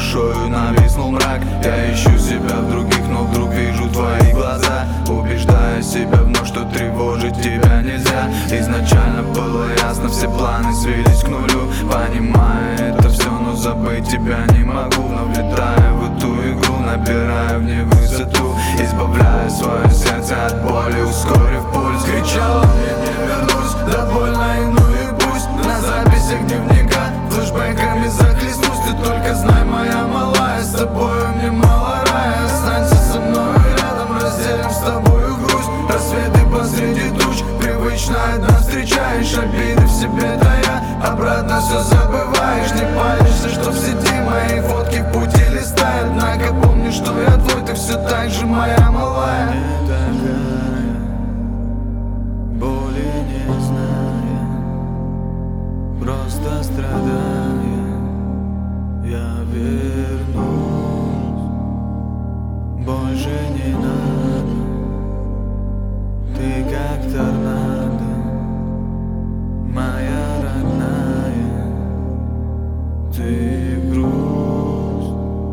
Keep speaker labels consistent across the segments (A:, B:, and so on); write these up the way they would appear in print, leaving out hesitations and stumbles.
A: душою нависнул мрак. Я ищу себя в других, но вдруг вижу твои глаза, убеждая себя вновь, что тревожить тебя нельзя. Изначально было ясно, все планы свелись к нулю. Понимаю это все, но забыть тебя не могу. Но влетая в эту игру, набираю в ней высоту, избавляя свое сердце от боли, ускорив пульс. Кричала мне: не вернусь, да больно и ну и пусть. На записях дневника флешбэками захлестнусь. Ты только знай, моя малая, с тобою мне мало рая. Останься со мной рядом, разделим с тобою грусть. Рассветы посреди туч, привычно одна встречаешь, обиды в себе тая, обратно все забываешь. Не палишься, что в сети мои фотки в пути листают. Однако помни, что я твой, ты все так же моя малая. Не такая, боли не зная, просто страдая, я вернусь. Больше не надо, ты как торнадо, моя родная, ты грусть.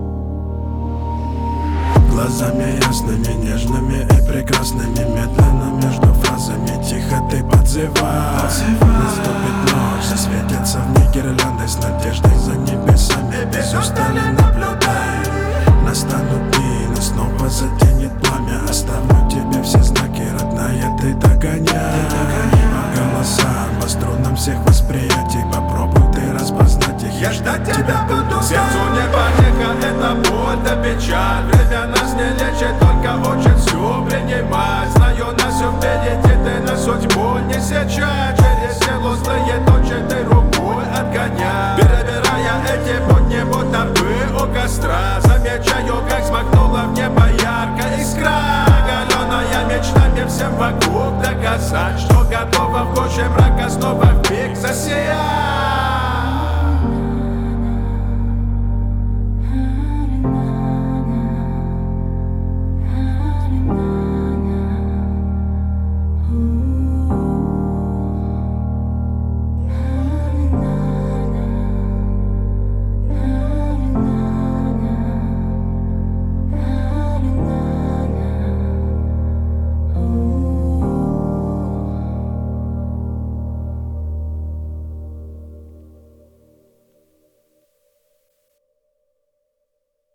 B: Глазами ясными, нежными и прекрасными, медленно между фразами тихо ты подзываешь. Наступит ночь, засветятся в ней гирлянды с надеждой за небесами. Без устали наблюдай, настанут дни, но снова затянет пламя. Оставлю тебе все знаки, родная, ты догоняй. По голосам, по струнам всех восприятий, попробуй ты распознать их.
C: Я ждать тебя буду. Сердцу не помеха, это боль да печаль. Время нас не лечит, только учит все принимать. Знаю, нас все впереди, ты на судьбу не сейчас. Через село злые точи ты рукой отгоняй. Перебирая эти будни, будто бы у костра. Замечаю, как смахнула в небо яркая искра. Оголенная мечтами всем вокруг доказать, что готова в гуще мрака снова в пик засиять.